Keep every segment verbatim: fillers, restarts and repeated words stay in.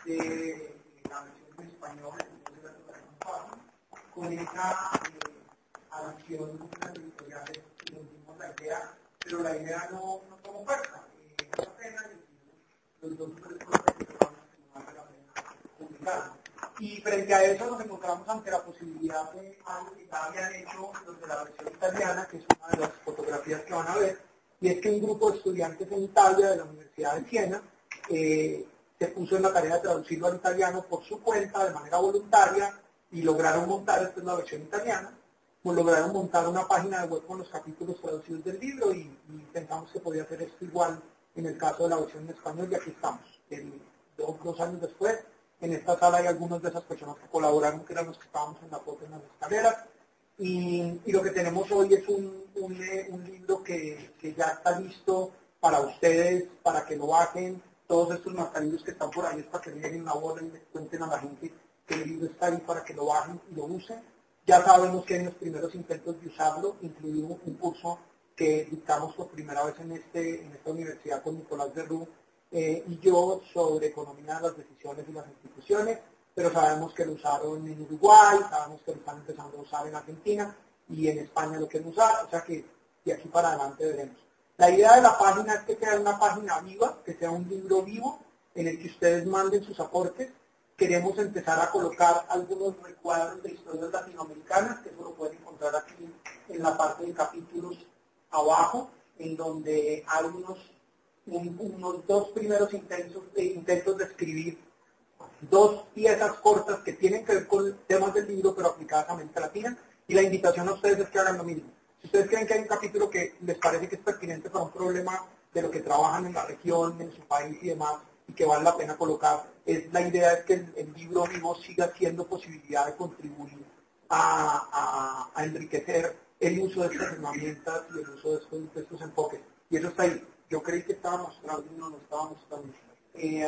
de la versión en español, con esa eh, adición de las editoriales que nos dimos la idea, pero la idea no, no tomó fuerza. Eh, no la pena, y los dos tres cosas que tratamos que no vale la pena publicar. Y frente a eso nos encontramos ante la posibilidad de algo que ya habían hecho los de la versión italiana, que es una de las fotografías que van a ver, y es que un grupo de estudiantes en Italia de la Universidad de Siena eh, se puso en la tarea de traducirlo al italiano por su cuenta de manera voluntaria y lograron montar, esta es la versión italiana, pues lograron montar una página de web con los capítulos traducidos del libro y, y pensamos que podía hacer esto igual en el caso de la versión en español y aquí estamos, el, dos, dos años después. En esta sala hay algunas de esas personas que colaboraron, que eran los que estábamos en la foto en las escaleras. Y, y lo que tenemos hoy es un, un, un libro que, que ya está listo para ustedes, para que lo bajen. Todos estos mascarillos que están por ahí es para que lleguen una bola y le cuenten a la gente que el libro está ahí para que lo bajen y lo usen. Ya sabemos que en los primeros intentos de usarlo, incluimos un curso que dictamos por primera vez en, este, en esta universidad con Nicolás Derrú, Eh, y yo sobre economía de las decisiones y las instituciones, pero sabemos que lo usaron en Uruguay, sabemos que lo están empezando a usar en Argentina y en España lo quieren usar, o sea que de aquí para adelante veremos. La idea de la página es que sea una página viva, que sea un libro vivo en el que ustedes manden sus aportes. Queremos empezar a colocar algunos recuadros de historias latinoamericanas, que eso lo pueden encontrar aquí en la parte de capítulos abajo, en donde hay unos unos dos primeros intentos, eh, intentos de escribir dos piezas cortas que tienen que ver con temas del libro, pero aplicadas a América Latina, y la invitación a ustedes es que hagan lo mismo. Si ustedes creen que hay un capítulo que les parece que es pertinente para un problema de lo que trabajan en la región, en su país y demás, y que vale la pena colocar, es, la idea es que el, el libro vivo siga siendo posibilidad de contribuir a, a, a enriquecer el uso de estas herramientas y el uso de estos, de estos enfoques. Y eso está ahí. Yo creí que estaba mostrando y no lo estaba mostrando. Eh,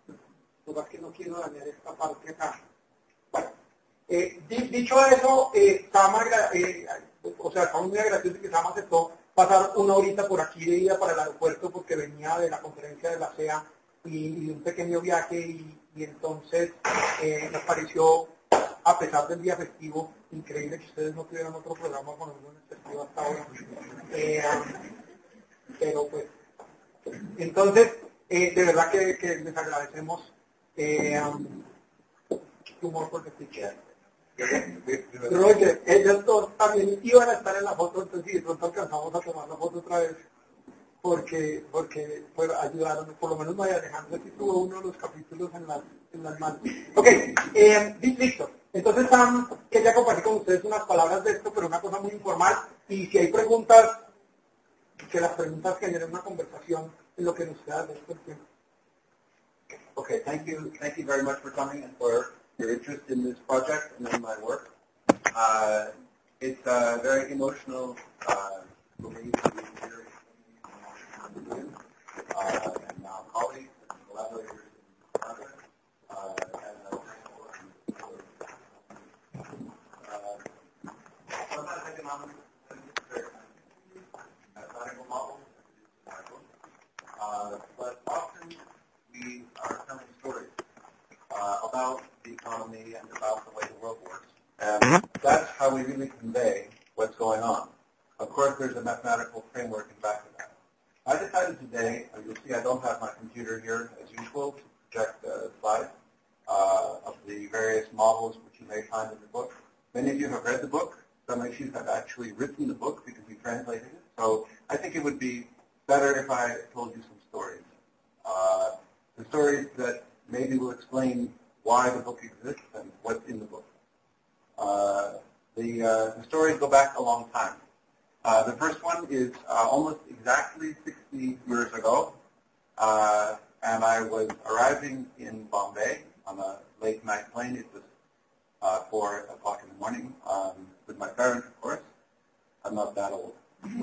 um, que no quiero dañar esta parte acá. Bueno, eh, dicho eso, eh, Sama, eh, o sea, estamos muy agradecidos de que Sama aceptó pasar una horita por aquí de ida para el aeropuerto porque venía de la conferencia de la C E A y, y un pequeño viaje y, y entonces eh, nos pareció, a pesar del día festivo, increíble que ustedes no tuvieran otro programa con el lunes festivo hasta ahora. Eh, um, pero pues, entonces, eh, de verdad que, que les agradecemos eh, um, tu humor porque te quieras. Roger, ellos dos también iban a estar en la foto, entonces si de pronto alcanzamos a tomar la foto otra vez, porque porque pues, ayudaron, por lo menos María Alejandra sí tuvo uno de los capítulos en las, en las manos. Ok, eh, listo. Entonces Sam quería compartir con ustedes unas palabras de esto, pero una cosa muy informal, y si hay preguntas, que las preguntas generen una conversación en lo que nos queda de este tiempo. Okay, thank you, thank you very much for coming and for your interest in this project and in my work. Uh, it's uh, very emotional uh, for me to be here with you uh, and now colleagues and collaborators in the project. Uh, and uh, sometimes economics is very mathematical models, uh, but often we are telling stories uh, about the economy and about the way the world works. And mm-hmm. that's how we really convey what's going on. Of course, there's a mathematical framework in back of that. I decided today, you'll see I don't have my computer here as usual to project the slides uh, of the various models which you may find in the book. Many of you have read the book. Some of you have actually written the book because we translated it. So I think it would be better if I told you some stories. Uh, the stories that maybe will explain why the book exists and what's in the book. Uh, the, uh, the stories go back a long time. Uh, the first one is uh, almost exactly sixty years ago, uh, and I was arriving in Bombay on a late night plane. It was uh, four o'clock in the morning um, with my parents, of course. I'm not that old. Um,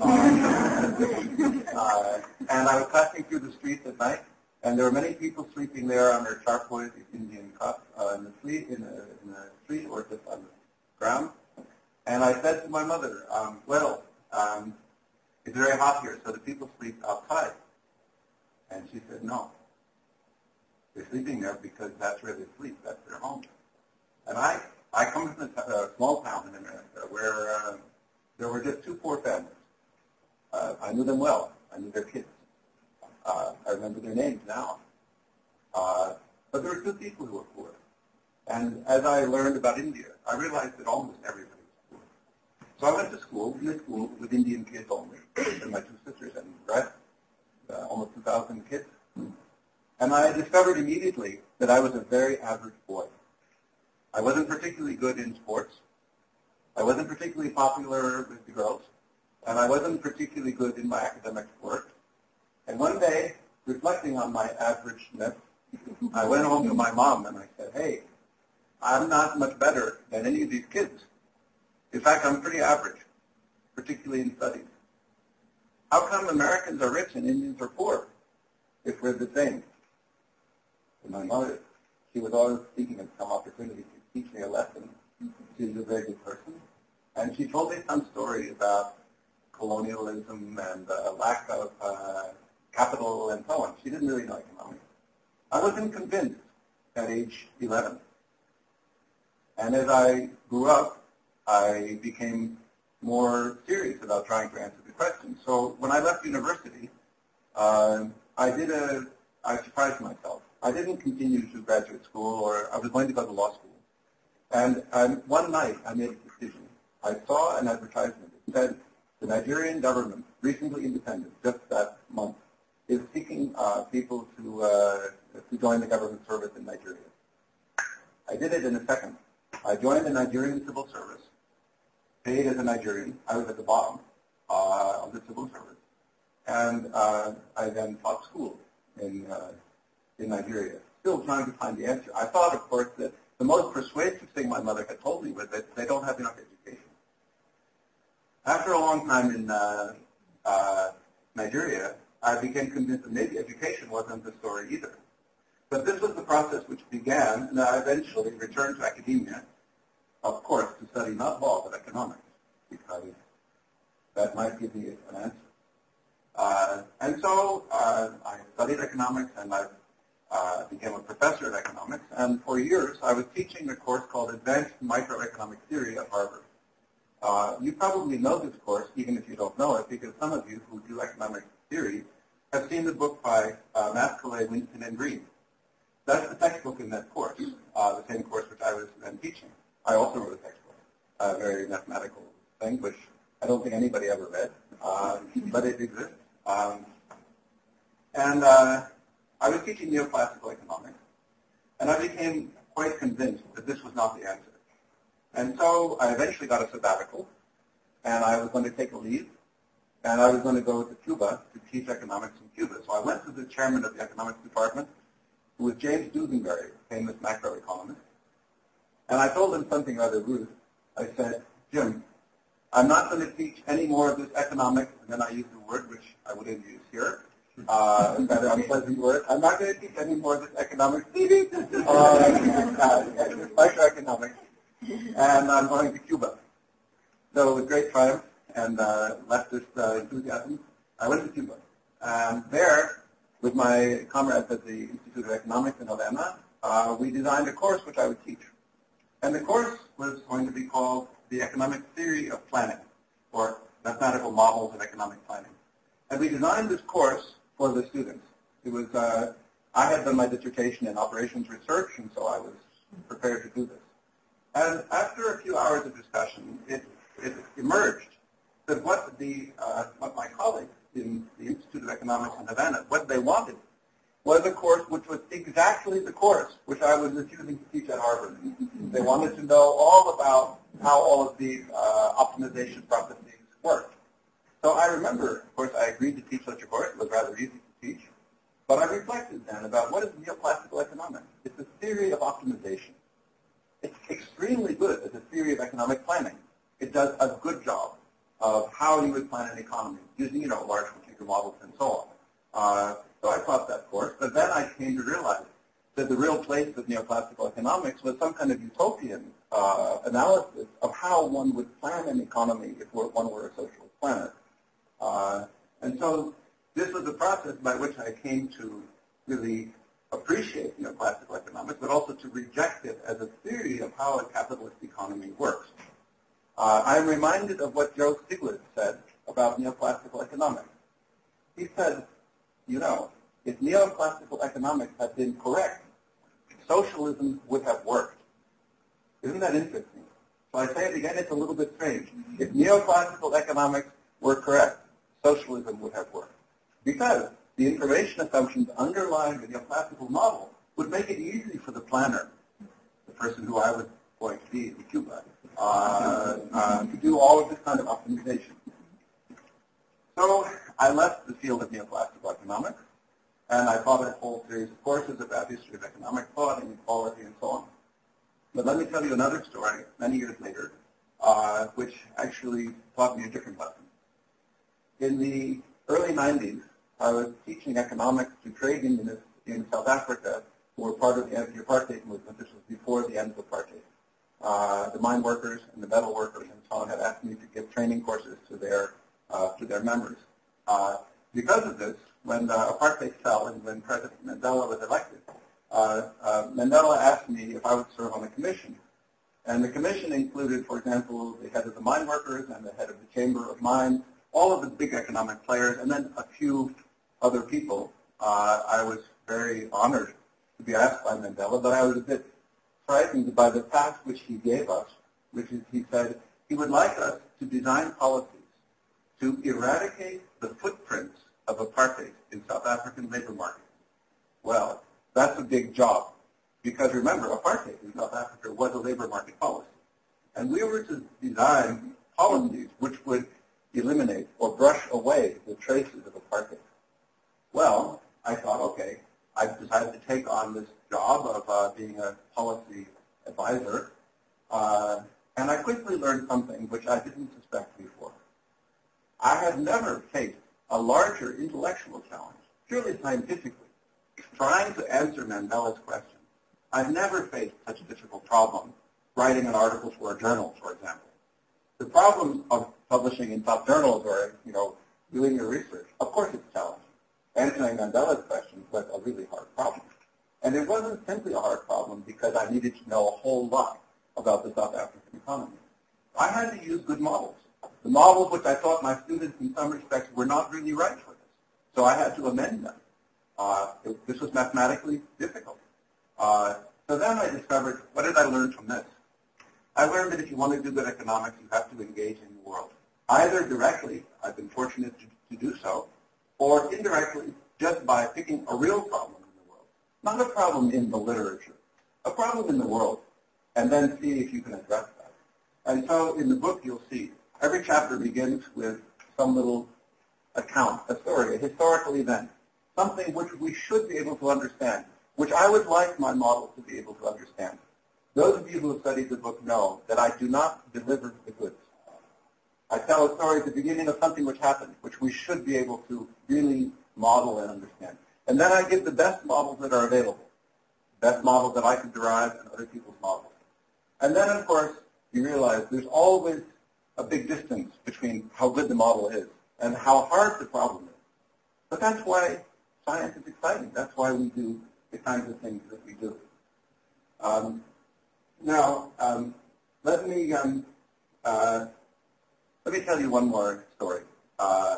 uh, and I was passing through the streets at night, and there were many people sleeping there on their charpoy Indian cup uh, in the street, in the, in the street or just on the ground. And I said to my mother, um, well, um, it's very hot here, so the people sleep outside. And she said, no. They're sleeping there because that's where they sleep. That's their home. And I, I come from a, a small town in America where uh, there were just two poor families. Uh, I knew them well. I knew their kids. Uh, I remember their names now. Uh, but there were two people who were poor. And as I learned about India, I realized that almost everybody was poor. So I went to school, in a school with Indian kids only, and my two sisters and the rest, uh, almost two thousand kids. And I discovered immediately that I was a very average boy. I wasn't particularly good in sports. I wasn't particularly popular with the girls. And I wasn't particularly good in my academic work. And one day, reflecting on my averageness, I went home to my mom and I said, hey, I'm not much better than any of these kids. In fact, I'm pretty average, particularly in studies. How come Americans are rich and Indians are poor if we're the same? And my mother, she was always seeking of some opportunity to teach me a lesson. She's a very good person. And she told me some story about colonialism and uh, lack of uh, capital and so on. She didn't really know economics. I wasn't convinced at age eleven. And as I grew up, I became more serious about trying to answer the question. So when I left university, uh, I did a, I surprised myself. I didn't continue to graduate school, or I was going to go to law school. And um, one night I made a decision. I saw an advertisement that said the Nigerian government, recently independent, just that month, is seeking uh, people to, uh, to join the government service in Nigeria. I did it in a second. I joined the Nigerian civil service, paid as a Nigerian. I was at the bottom uh, of the civil service. And uh, I then taught school in, uh, in Nigeria, still trying to find the answer. I thought, of course, that the most persuasive thing my mother had told me was that they don't have enough education. After a long time in uh, uh, Nigeria, I became convinced that maybe education wasn't the story either. But this was the process which began, and I eventually returned to academia, of course, to study not law, but economics, because that might give me an answer. Uh, and so uh, I studied economics, and I uh, became a professor of economics, and for years I was teaching a course called Advanced Microeconomic Theory at Harvard. Uh, you probably know this course, even if you don't know it, because some of you who do economic theory have seen the book by uh, Maskelyne, Winston, and Green. That's the textbook in that course, uh, the same course which I was then teaching. I also wrote a textbook, a very mathematical thing, which I don't think anybody ever read, uh, but it exists. Um, and uh, I was teaching neoclassical economics, and I became quite convinced that this was not the answer. And so I eventually got a sabbatical, and I was going to take a leave, and I was going to go to Cuba to teach economics in Cuba. So I went to the chairman of the economics department, who was James Dusenberry, famous macroeconomist, and I told him something rather rude. I said, Jim, I'm not going to teach any more of this economics, and then I used a word which I wouldn't use here, uh, rather unpleasant word. I'm not going to teach any more of this economics, uh, uh, microeconomics, and I'm going to Cuba. So with great triumph and uh, leftist uh, enthusiasm, I went to Cuba. And there, with my comrades at the Institute of Economics in Havana, uh, we designed a course which I would teach. And the course was going to be called The Economic Theory of Planning, or Mathematical Models of Economic Planning. And we designed this course for the students. It was, uh, I had done my dissertation in operations research, and so I was prepared to do this. And after a few hours of discussion, it, it emerged that what, the, uh, what my colleagues in the Institute of Economics in Havana, what they wanted was a course which was exactly the course which I was refusing to teach at Harvard. They wanted to know all about how all of these uh, optimization processes work. So I remember, of course, I agreed to teach such a course. It was rather easy to teach. But I reflected then about what is neoclassical economics. It's a theory of optimization. It's extremely good as a theory of economic planning. It does a good job of how you would plan an economy using, you know, large computer models and so on. Uh, so I taught that course, but then I came to realize that the real place of neoclassical economics was some kind of utopian uh, analysis of how one would plan an economy if one were a socialist planner. Uh, and so this was the process by which I came to really appreciate neoclassical economics, but also to reject it as a theory of how a capitalist economy works. Uh, I'm reminded of what Joe Stiglitz said about neoclassical economics. He said, you know, if neoclassical economics had been correct, socialism would have worked. Isn't that interesting? So I say it again, it's a little bit strange. If neoclassical economics were correct, socialism would have worked. Because the information assumptions underlying the neoclassical model would make it easy for the planner, the person who I was going to be in Cuba, uh, uh, to do all of this kind of optimization. So I left the field of neoclassical economics, and I taught a whole series of courses about history of economic thought and equality and so on. But let me tell you another story many years later, uh, which actually taught me a different lesson. In the early nineties, I was teaching economics to trade unionists in South Africa who were part of the anti-apartheid movement. This was before the end of apartheid. Uh, the mine workers and the metal workers and so on had asked me to give training courses to their uh, to their members. Uh, because of this, when uh, apartheid fell and when President Mandela was elected, uh, uh, Mandela asked me if I would serve on a commission. And the commission included, for example, the head of the mine workers and the head of the Chamber of Mines, all of the big economic players, and then a few other people. Uh, I was very honored to be asked by Mandela, but I was a bit frightened by the task which he gave us, which is, he said, he would like us to design policies to eradicate the footprints of apartheid in South African labor markets. Well, that's a big job, because remember, apartheid in South Africa was a labor market policy. And we were to design policies which would eliminate or brush away the traces of apartheid. Well, I thought, okay, I've decided to take on this job of uh, being a policy advisor, uh, and I quickly learned something which I didn't suspect before. I had never faced a larger intellectual challenge, purely scientifically, trying to answer Mandela's question. I've never faced such a difficult problem, writing an article for a journal, for example. The problem of publishing in top journals or, you know, doing your research, of course it's challenging. Answering Mandela's question was a really hard problem. And it wasn't simply a hard problem because I needed to know a whole lot about the South African economy. I had to use good models. The models which I thought my students in some respects were not really right for this. So I had to amend them. Uh, it, this was mathematically difficult. Uh, so then I discovered, what did I learn from this? I learned that if you want to do good economics, you have to engage in the world. Either directly, I've been fortunate to, to do so, or indirectly, just by picking a real problem in the world. Not a problem in the literature, a problem in the world, and then see if you can address that. And so in the book you'll see, every chapter begins with some little account, a story, a historical event, something which we should be able to understand, which I would like my model to be able to understand. Those of you who have studied the book know that I do not deliver the goods. I tell a story at the beginning of something which happened, which we should be able to really model and understand. And then I give the best models that are available, the best models that I can derive and other people's models. And then, of course, you realize there's always a big distance between how good the model is and how hard the problem is. But that's why science is exciting. That's why we do the kinds of things that we do. Um, now, um, let me um, uh, let me tell you one more story. Uh,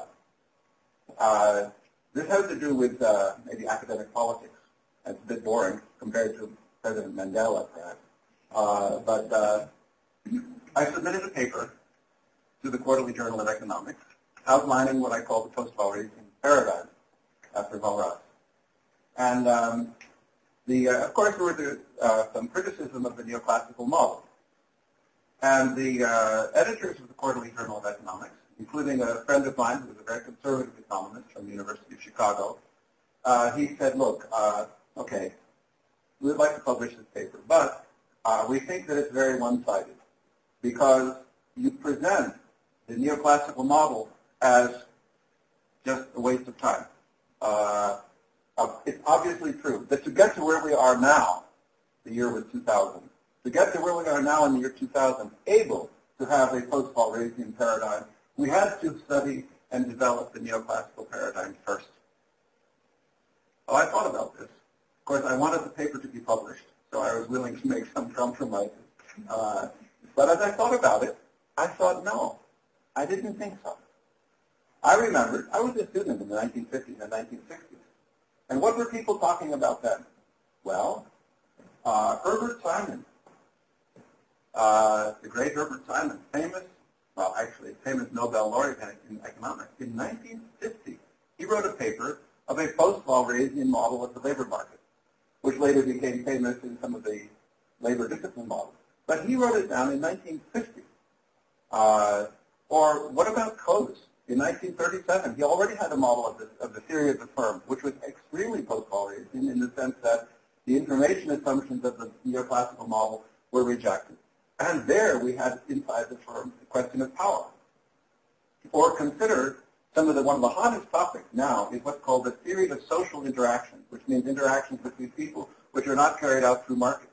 uh, this has to do with uh, maybe academic politics. It's a bit boring compared to President Mandela, perhaps. Uh, but uh, I submitted a paper to the Quarterly Journal of Economics outlining what I call the post-Walrasian paradigm after Walras. And um, the, uh, of course, there was uh, some criticism of the neoclassical model. And the uh, editors of the Quarterly Journal of Economics, including a friend of mine who was a very conservative economist from the University of Chicago, uh, he said, look, uh, okay, we would like to publish this paper, but uh, we think that it's very one-sided because you present the neoclassical model as just a waste of time. Uh, uh, it's obviously true that to get to where we are now, the year was two thousand, to get to where we are now in the year two thousand, able to have a post-Walrasian paradigm, we had to study and develop the neoclassical paradigm first. Well, I thought about this. course, I wanted the paper to be published, so I was willing to make some compromises. Uh, but as I thought about it, I thought, no, I didn't think so. I remembered, I was a student in the nineteen fifties and nineteen sixties. And what were people talking about then? Well, uh, Herbert Simon, uh, the great Herbert Simon, famous, well, actually, famous Nobel laureate in economics. In nineteen fifty, he wrote a paper of a post-Walrasian model of the labor market, which later became famous in some of the labor discipline models. But he wrote it down in nineteen fifty. Uh, or what about Coase? In nineteen thirty-seven, he already had a model of the, of the theory of the firm, which was extremely post-Walrasian in the sense that the information assumptions of the neoclassical model were rejected. And there we had inside the firm the question of power. Or consider some of the, one of the hottest topics now is what's called the theory of social interaction, which means interactions between people which are not carried out through markets.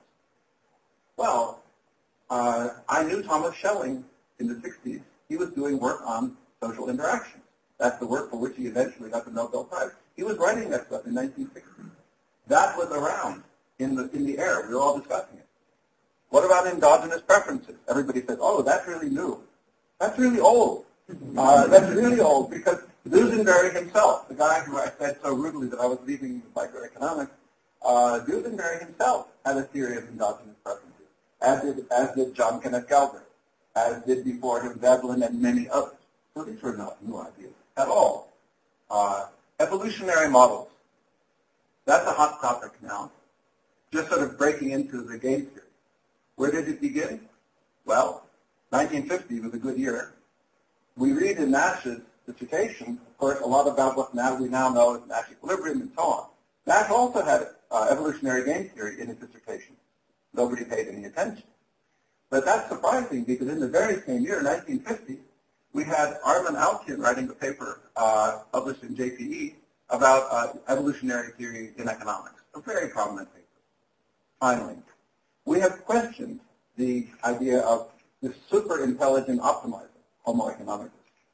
Well, uh, I knew Thomas Schelling in the sixties. He was doing work on social interactions. That's the work for which he eventually got the Nobel Prize. He was writing that stuff in nineteen sixty. That was around in the in the air. We were all discussing it. What about endogenous preferences? Everybody says, oh, that's really new. That's really old. Uh, that's really old because Duesenberry himself, the guy who I said so rudely that I was leaving microeconomics, uh, Duesenberry himself had a theory of endogenous preferences, as did, as did John Kenneth Galbraith, as did before him Veblen and many others. So these were not new ideas at all. Uh, evolutionary models. That's a hot topic now. Just sort of breaking into the game theory. Where did it begin? Well, nineteen fifty was a good year. We read in Nash's dissertation, of course, a lot about what now we now know as Nash equilibrium and so on. Nash also had uh, evolutionary game theory in his dissertation. Nobody paid any attention. But that's surprising because in the very same year, nineteen fifty, we had Arlen Alkian writing a paper uh, published in J P E about uh, evolutionary theory in economics, a very prominent paper. Finally, we have questioned the idea of the super intelligent optimizer, Homo economicus.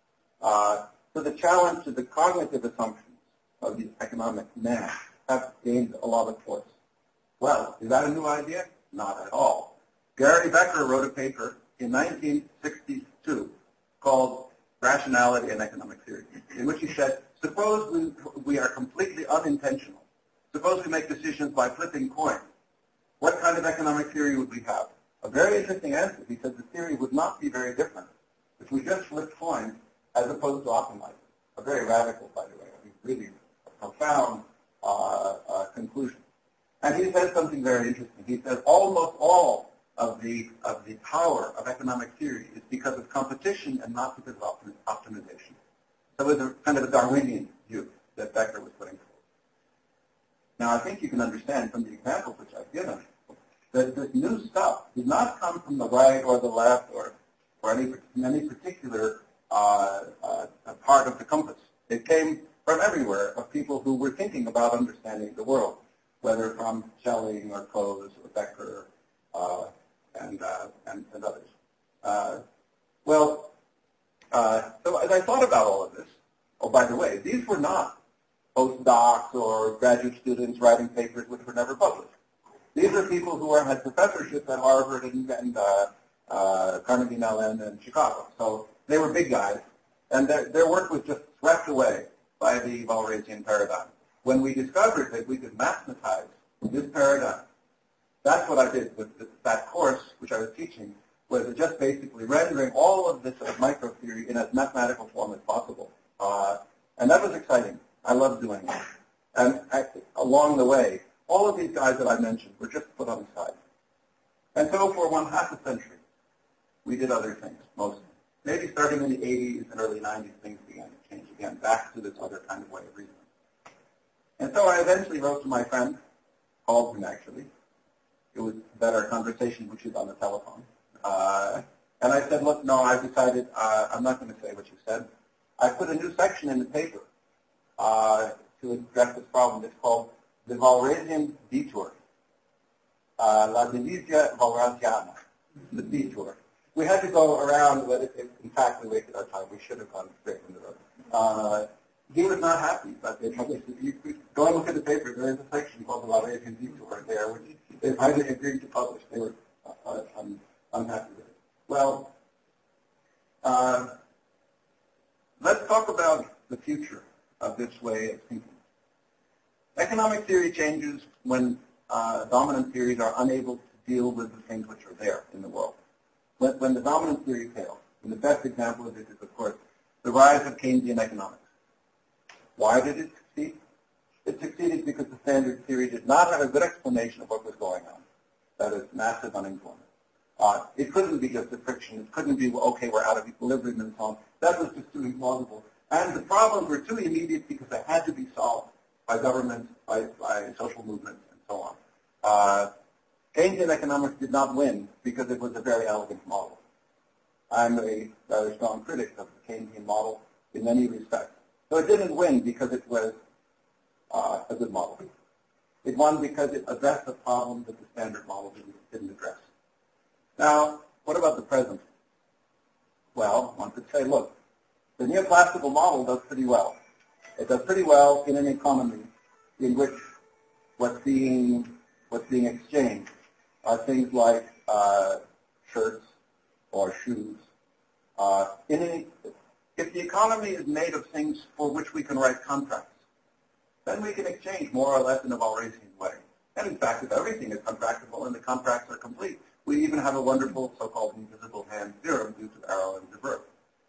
Uh, so the challenge to the cognitive assumptions of the economic man have gained a lot of force. Well, is that a new idea? Not at all. Gary Becker wrote a paper in nineteen sixty-two called Rationality and Economic Theory, in which he said, suppose we, we are completely unintentional. Suppose we make decisions by flipping coins. What kind of economic theory would we have? A very interesting answer. He said the theory would not be very different if we just flipped coins as opposed to optimizing. A very radical, by the way, I mean, really a profound uh, uh, conclusion. And he says something very interesting. He says almost all of the of the power of economic theory is because of competition and not because of optim- optimization. So it was a kind of a Darwinian view that Becker was putting forward. Now, I think you can understand from the examples which I've given that this new stuff did not come from the right or the left or, or any, any particular uh, uh, part of the compass. It came from everywhere of people who were thinking about understanding the world, whether from Schelling or Coase or Becker uh, and, uh, and, and others. Uh, well, uh, so as I thought about all of this, oh, by the way, these were not postdocs or graduate students writing papers which were never published. These are people who are, had professorships at Harvard and, and uh, uh, Carnegie Mellon and Chicago. So they were big guys, and their, their work was just swept away by the Walrasian paradigm. When we discovered that we could mathematize this paradigm, that's what I did with this, that course, which I was teaching, was just basically rendering all of this uh, micro-theory in as mathematical form as possible. Uh, and that was exciting. I loved doing it. And I, along the way, all of these guys that I mentioned were just put on the side. And so for one half a century, we did other things, mostly. Maybe starting in the eighties and early nineties, things began to change again, back to this other kind of way of reasoning. And so I eventually wrote to my friend, called him actually. It was a better conversation, which is on the telephone. Uh, and I said, look, no, I've decided uh, I'm not going to say what you said. I put a new section in the paper uh, to address this problem. It's called the Walrasian Detour. Uh, La Divisia Walrasiana, the detour. We had to go around, but it, it, in fact, we wasted our time. We should have gone straight from the road. Uh, he was not happy that they published it. You, you go and look at the paper. There is a section called the Laurasian Detour there, which they finally agreed to publish. They were uh, un, unhappy with it. Well, uh, let's talk about the future of this way of thinking. Economic theory changes when uh, dominant theories are unable to deal with the things which are there in the world. When, when the dominant theory fails, and the best example of this is, of course, the rise of Keynesian economics. Why did it succeed? It succeeded because the standard theory did not have a good explanation of what was going on. That is, massive unemployment. Uh, it couldn't be just a friction. It couldn't be, well, okay, we're out of equilibrium and so on. That was just too implausible. And the problems were too immediate because they had to be solved by governments, by, by social movements, and so on. Uh, Keynesian economics did not win because it was a very elegant model. I'm a rather strong critic of the Keynesian model in many respects. So it didn't win because it was uh, a good model. It won because it addressed the problem that the standard model didn't, didn't address. Now, what about the present? Well, one could say, look, the neoclassical model does pretty well. It does pretty well in an economy in which what's being, what's being exchanged are things like uh, shirts or shoes. Uh, in a, if the economy is made of things for which we can write contracts, then we can exchange more or less in a Walrasian way. And in fact, if everything is contractable and the contracts are complete, we even have a wonderful so-called invisible hand theorem due to Arrow and Divert.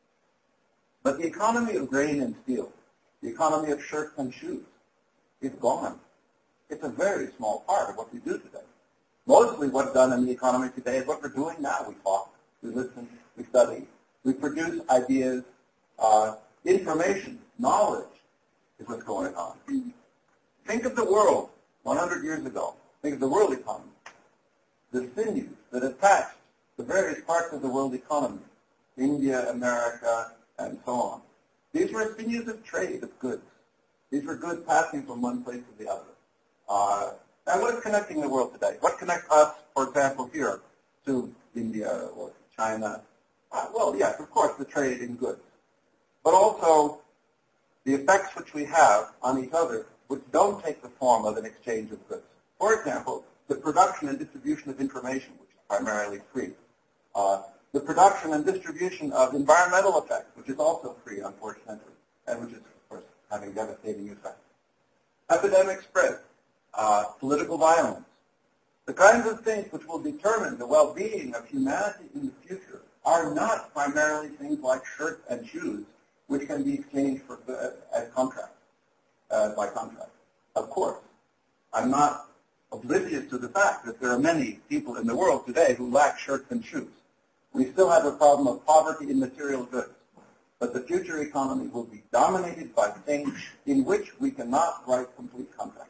But the economy of grain and steel, the economy of shirts and shoes, is gone. It's a very small part of what we do today. Mostly what's done in the economy today is what we're doing now. We talk, we listen, we study, we produce ideas, uh, information, knowledge is what's going on. Think of the world one hundred years ago. Think of the world economy. The sinews that attached the various parts of the world economy, India, America, and so on. These were sinews of trade, of goods. These were goods passing from one place to the other. Uh, and what is connecting the world today? What connects us, for example, here to India or to China? Uh, well, yes, of course, the trade in goods. But also the effects which we have on each other which don't take the form of an exchange of goods. For example, the production and distribution of information, which is primarily free. Uh, the production and distribution of environmental effects, which is also free, unfortunately, and which is, of course, having devastating effects. Epidemic spread, uh, political violence. The kinds of things which will determine the well-being of humanity in the future are not primarily things like shirts and shoes, which can be exchanged for, uh, as contracts, uh, by contract. Of course, I'm not oblivious to the fact that there are many people in the world today who lack shirts and shoes. We still have a problem of poverty in material goods. But the future economy will be dominated by things in which we cannot write complete contracts.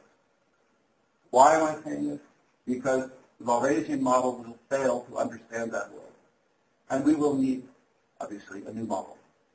Why am I saying this? Because the Walrasian model will fail to understand that world. And we will need, obviously, a new model.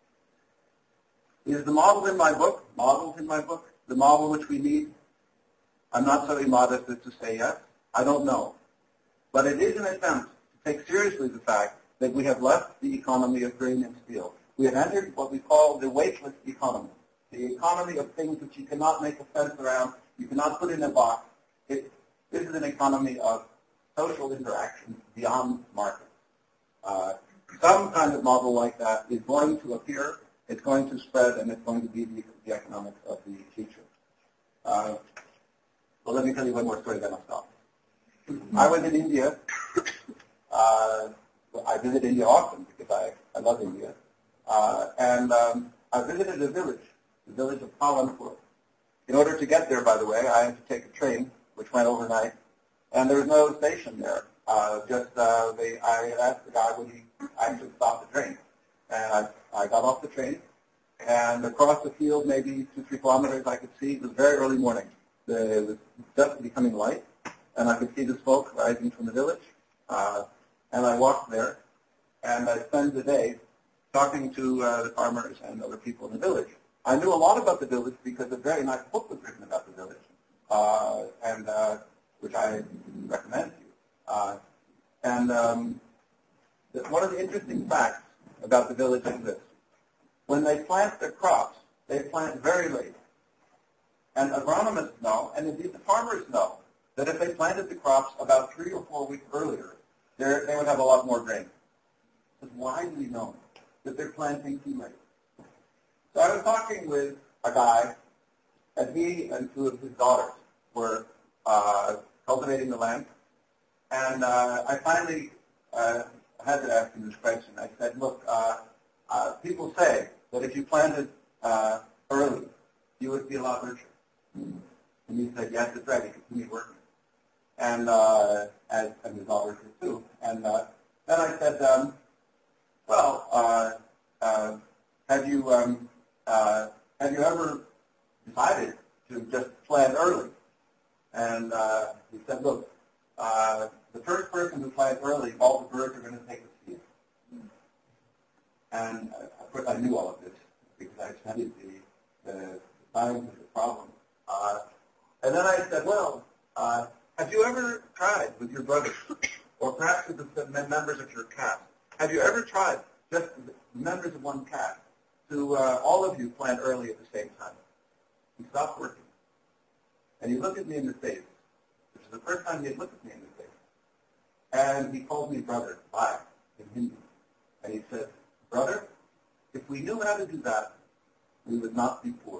Is the model in my book, models in my book, the model which we need? I'm not so immodest as to say yes. I don't know. But it is an attempt to take seriously the fact that we have left the economy of grain and steel. We have entered what we call the weightless economy, the economy of things which you cannot make a fence around, you cannot put in a box. It, this is an economy of social interaction beyond markets. Uh, some kind of model like that is going to appear, it's going to spread, and it's going to be the, the economics of the future. Uh, well, let me tell you one more story, then I'll stop. I was in India. Uh, I visit India often because I, I love India. Uh, and um, I visited a village, the village of Palanpur. In order to get there, by the way, I had to take a train, which went overnight, and there was no station there. Uh, just uh, they, I asked the guy would he actually stop the train, and I, I got off the train, and across the field, maybe two, three kilometers, I could see it was very early morning. The, it was just becoming light, and I could see the smoke rising from the village. Uh, and I walked there, and I spent the day talking to uh, the farmers and other people in the village. I knew a lot about the village because a very nice book was written about the village, uh, and uh, which I recommend to you. Uh, and um, the, one of the interesting facts about the village is this. When they plant their crops, they plant very late. And agronomists know, and indeed the farmers know, that if they planted the crops about three or four weeks earlier, they would have a lot more grain. But why do we know that they're planting too late? So I was talking with a guy, and he and two of his daughters were uh, cultivating the land. And uh, I finally uh, had to ask him this question. I said, look, uh, uh, people say that if you planted uh, early, you would be a lot richer. And he said, yes, that's right. He continued working. And, uh, as, and his daughters did too. And uh, then I said, um, well, uh, uh, have you um, uh, have you ever decided to just plant early? And uh, he said, look, uh, the first person who plants early, all the birds are going to take the seed. And uh, of course I knew all of this because I studied the, the science of the problem. Uh, and then I said, well, uh, have you ever tried with your brothers, or perhaps with the members of your caste, have you ever tried, just members of one caste, to uh, all of you plant early at the same time? He stopped working. And he looked at me in the face, which is the first time he had looked at me in the face. And he called me brother, bhai, in Hindi. And he said, brother, if we knew how to do that, we would not be poor.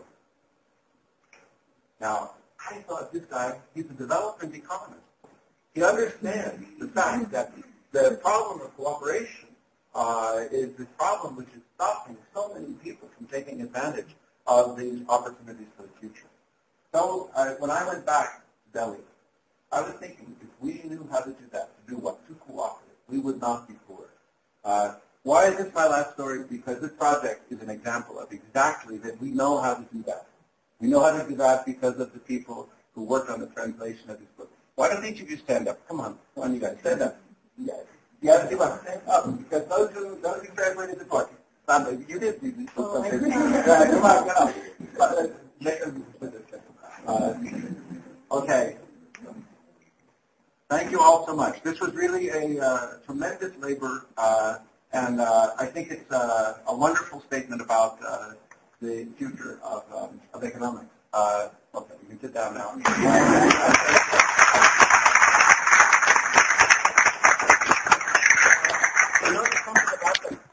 Now, I thought this guy, he's a development economist. He understands the fact that the problem of cooperation uh, is the problem which is stopping so many people from taking advantage of these opportunities for the future. So uh, when I went back to Delhi, I was thinking, if we knew how to do that, to do what? To cooperate, we would not be poor. Uh, why is this my last story? Because this project is an example of exactly that we know how to do that. We know how to do that because of the people who worked on the translation of this book. Why don't each of you stand up? Come on, come on, you guys, stand up. You guys, you have to come stand up because those who those who translated the book, Sandra, you did do this book. Yeah, come on, get up. Uh, make them uh, okay. Thank you all so much. This was really a uh, tremendous labor, uh, and uh, I think it's uh, a wonderful statement about uh, the future of, um, of economics. Uh, okay, you can sit down now.